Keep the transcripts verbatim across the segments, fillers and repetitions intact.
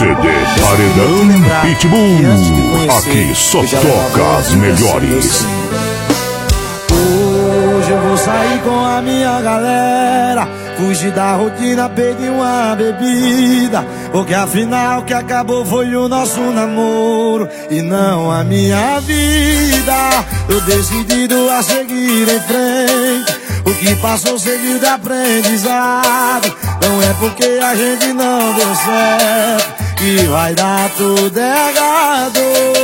C D Paredão Pitbull. Aqui só toca as melhores. Hoje eu vou sair com a minha galera, fugir da rotina, pedir uma bebida, porque afinal o que acabou foi o nosso namoro e não a minha vida. Tô decidido a seguir em frente, o que passou serviu de aprendizado. Não é porque a gente não deu certo que vai dar tudo errado.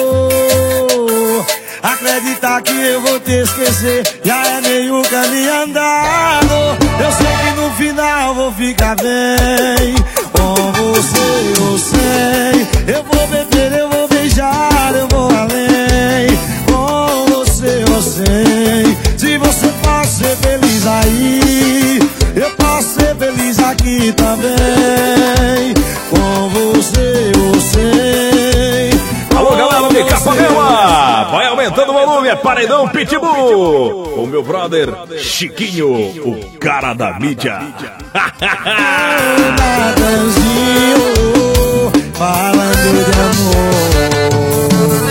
Acreditar que eu vou te esquecer já é meio caminho andado. Eu sei que no final vou ficar bem com você, eu sei. Eu vou beber, eu vou beijar, eu vou além. Com você, eu sei. Se você pode ser feliz aí, eu posso ser feliz aqui também. Com você, eu sei. Alô, galera de Capanema, vai aumentando o volume, é Paredão Pitbull, o meu brother Chiquinho, o cara da mídia. Falando de amor,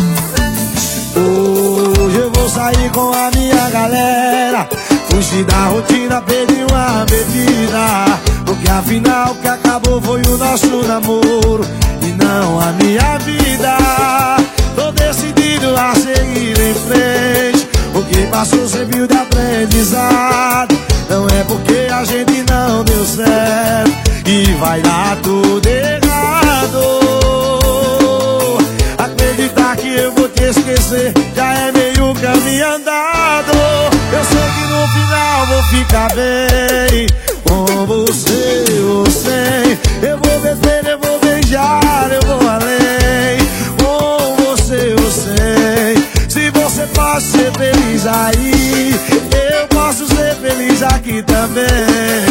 hoje eu vou sair com a minha galera, fugir da rotina, pedir uma bebida, porque afinal o que acabou foi o nosso namoro e não a minha vida. Tô decidido a seguir em frente, o que passou serviu de aprendizado. Não é porque a gente não deu certo que vai dar tudo errado. Acreditar que eu vou te esquecer já é meio caminho andado. Eu sei que no final vou ficar bem com você, eu sei. Eu vou beber, eu vou beijar, eu vou além. Com você, eu sei. Se você pode ser feliz aí, eu posso ser feliz aqui também.